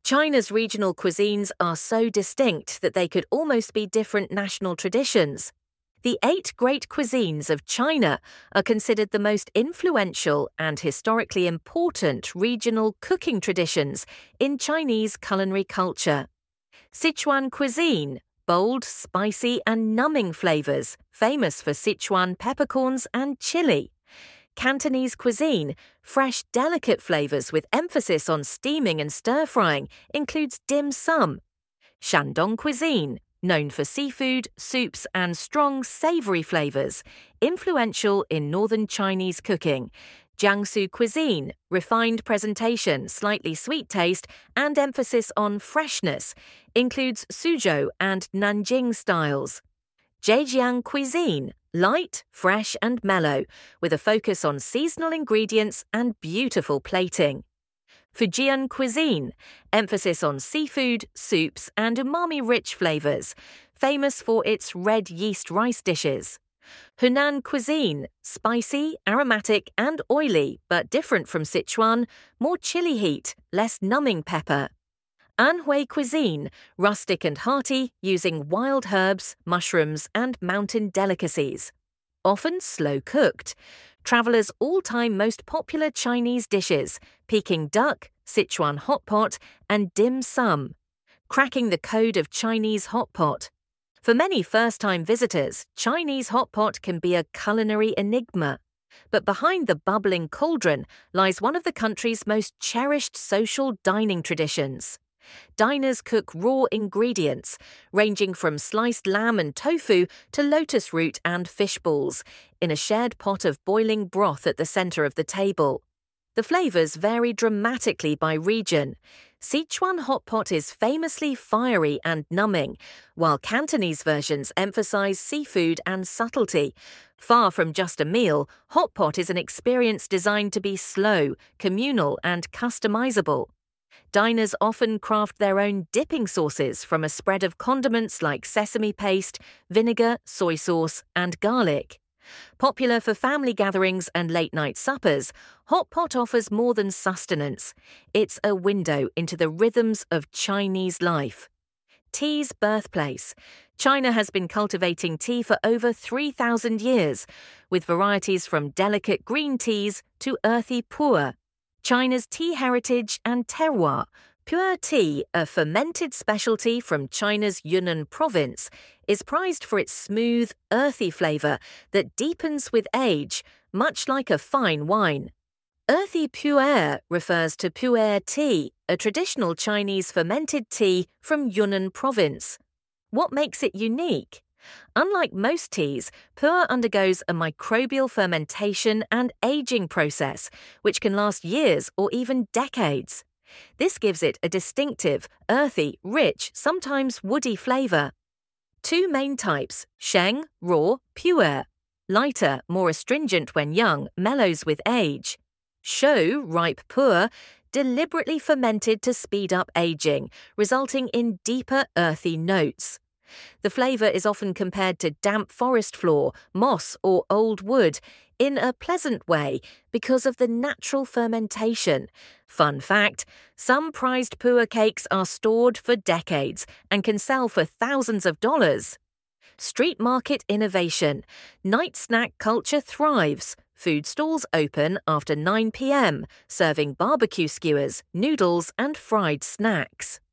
China's regional cuisines are so distinct that they could almost be different national traditions. The 8 great cuisines of China are considered the most influential and historically important regional cooking traditions in Chinese culinary culture. Sichuan cuisine, bold, spicy and numbing flavors, famous for Sichuan peppercorns and chili. Cantonese cuisine, fresh, delicate flavors with emphasis on steaming and stir-frying, includes dim sum. Shandong cuisine, known for seafood, soups and strong, savory flavors, influential in northern Chinese cooking. Jiangsu cuisine, refined presentation, slightly sweet taste, and emphasis on freshness, includes Suzhou and Nanjing styles. Zhejiang cuisine, light, fresh and mellow, with a focus on seasonal ingredients and beautiful plating. Fujian cuisine, emphasis on seafood, soups and umami-rich flavors, famous for its red yeast rice dishes. Hunan cuisine, spicy, aromatic and oily, but different from Sichuan, more chili heat, less numbing pepper. Anhui cuisine, rustic and hearty, using wild herbs, mushrooms and mountain delicacies. Often slow-cooked. Travelers' all-time most popular Chinese dishes, Peking duck, Sichuan hot pot and dim sum. Cracking the code of Chinese hot pot. For many first-time visitors, Chinese hot pot can be a culinary enigma. But behind the bubbling cauldron lies one of the country's most cherished social dining traditions. Diners cook raw ingredients, ranging from sliced lamb and tofu to lotus root and fish balls, in a shared pot of boiling broth at the center of the table. The flavors vary dramatically by region. Sichuan hot pot is famously fiery and numbing, while Cantonese versions emphasize seafood and subtlety. Far from just a meal, hot pot is an experience designed to be slow, communal, and customizable. Diners often craft their own dipping sauces from a spread of condiments like sesame paste, vinegar, soy sauce, and garlic. Popular for family gatherings and late-night suppers, hot pot offers more than sustenance. It's a window into the rhythms of Chinese life. Tea's birthplace. China has been cultivating tea for over 3,000 years, with varieties from delicate green teas to earthy pu'er. China's tea heritage and terroir. Pu'er tea, a fermented specialty from China's Yunnan province, is prized for its smooth, earthy flavor that deepens with age, much like a fine wine. Earthy pu'er refers to pu'er tea, a traditional Chinese fermented tea from Yunnan province. What makes it unique? Unlike most teas, pu'er undergoes a microbial fermentation and aging process, which can last years or even decades. This gives it a distinctive, earthy, rich, sometimes woody flavor. 2 main types, sheng, raw, pu'er. Lighter, more astringent when young, mellows with age. Shou, ripe pu'er, deliberately fermented to speed up aging, resulting in deeper, earthy notes. The flavor is often compared to damp forest floor, moss or old wood, in a pleasant way because of the natural fermentation. Fun fact, some prized pu'er cakes are stored for decades and can sell for thousands of dollars. Street market innovation. Night snack culture thrives. Food stalls open after 9 p.m., serving barbecue skewers, noodles and fried snacks.